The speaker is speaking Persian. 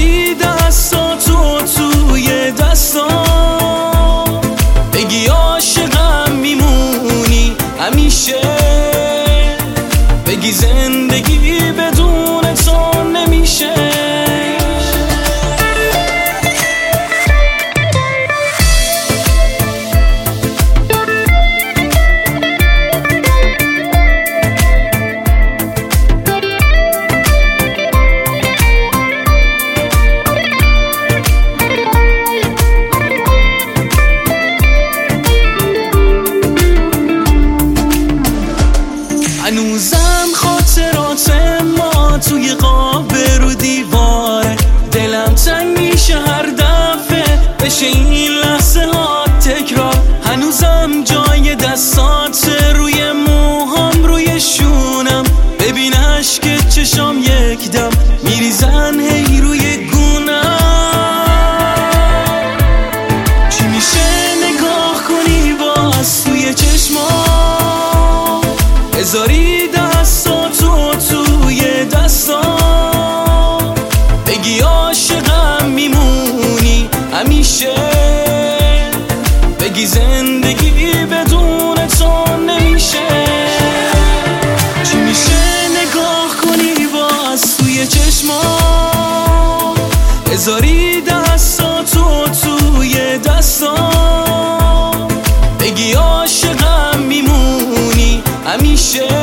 بذاری دستاتو توی دستام، بگی عاشقم میمونی همیشه، بگی زندگی بدون تو نمیشه. هنوزم خاطرات ما توی قاب رو دیواره، دلم تنگ میشه هر دفعه بشه این لحظه ها تکرار. هنوزم جای دستات روی موهام روی شونم، ببین عشق چشام یک دم میریزن هی روی گونم. چی میشه نگاه کنی باز توی چشمام، بذاری دستاتو توی دستام، بگی عاشقم میمونی همیشه، بگی زندگی بدون تو نمیشه. چی میشه نگاه کنی باز توی چشمام، بذاری دستاتو توی دستام، بگی عاشقم میمونی همیشه،